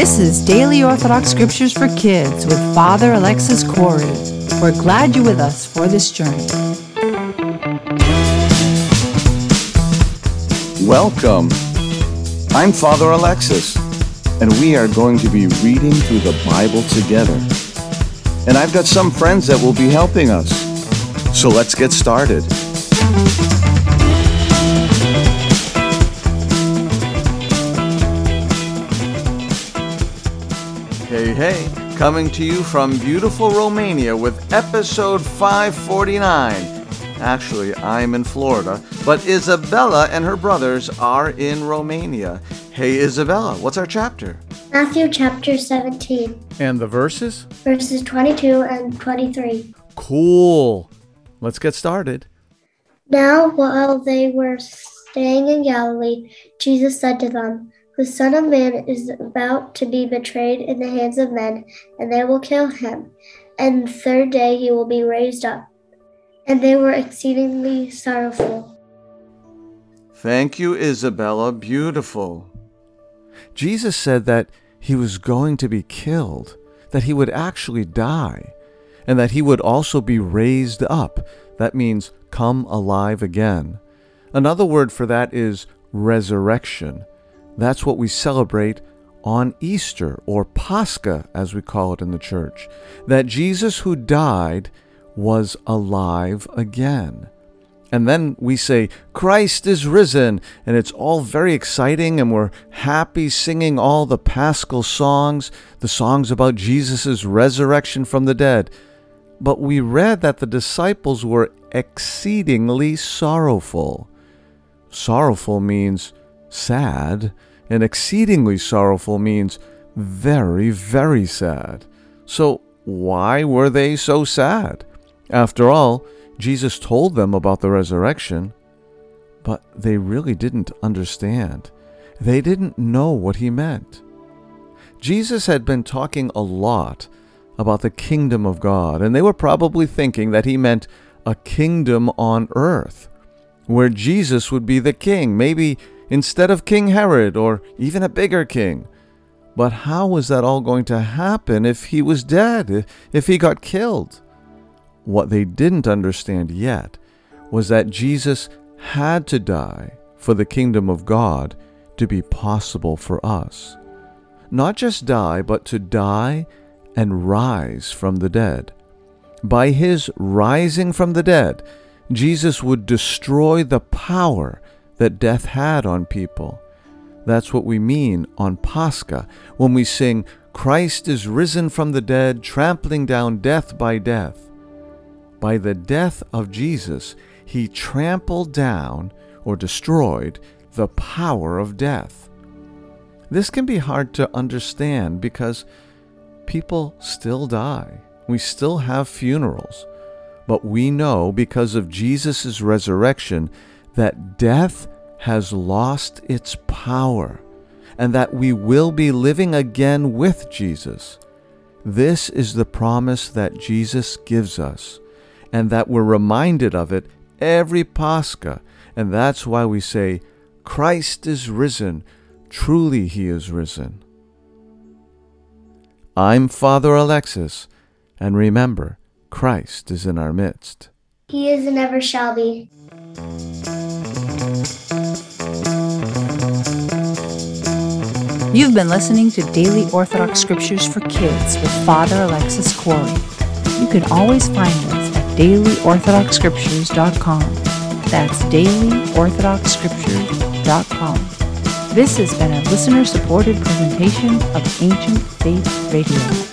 This is Daily Orthodox Scriptures for Kids with Father Alexis Corey. We're glad you're with us for this journey. Welcome. I'm Father Alexis, and we are going to be reading through the Bible together. And I've got some friends that will be helping us. So let's get started. Hey, coming to you from beautiful Romania with episode 549. Actually, I'm in Florida, but Isabella and her brothers are in Romania. Hey, Isabella, what's our chapter? Matthew chapter 17. And the verses? Verses 22 and 23. Cool. Let's get started. Now, while they were staying in Galilee, Jesus said to them, "The Son of Man is about to be betrayed in the hands of men, and they will kill him. And the third day he will be raised up." And they were exceedingly sorrowful. Thank you, Isabella. Beautiful. Jesus said that he was going to be killed, that he would actually die, and that he would also be raised up. That means come alive again. Another word for that is resurrection. That's what we celebrate on Easter, or Pascha, as we call it in the church. That Jesus who died was alive again. And then we say, Christ is risen, and it's all very exciting, and we're happy singing all the Paschal songs, the songs about Jesus' resurrection from the dead. But we read that the disciples were exceedingly sorrowful. Sorrowful means sad, and exceedingly sorrowful means very, very sad. So why were they so sad? After all, Jesus told them about the resurrection, but they really didn't understand. They didn't know what he meant. Jesus had been talking a lot about the kingdom of God, and they were probably thinking that he meant a kingdom on earth, where Jesus would be the king, maybe instead of King Herod, or even a bigger king. But how was that all going to happen if he was dead, if he got killed? What they didn't understand yet was that Jesus had to die for the kingdom of God to be possible for us. Not just die, but to die and rise from the dead. By his rising from the dead, Jesus would destroy the power that death had on people. That's what we mean on Pascha when we sing, "Christ is risen from the dead, trampling down death by death." By the death of Jesus, he trampled down or destroyed the power of death. This can be hard to understand because people still die. We still have funerals. But we know because of Jesus' resurrection that death has lost its power and that we will be living again with Jesus. This is the promise that Jesus gives us, and that we're reminded of it every Pascha, and that's why we say, Christ is risen, truly he is risen. I'm Father Alexis, and remember, Christ is in our midst. He is and ever shall be. You've been listening to Daily Orthodox Scriptures for Kids with Father Alexis Corey. You can always find us at dailyorthodoxscriptures.com. That's dailyorthodoxscriptures.com. This has been a listener-supported presentation of Ancient Faith Radio.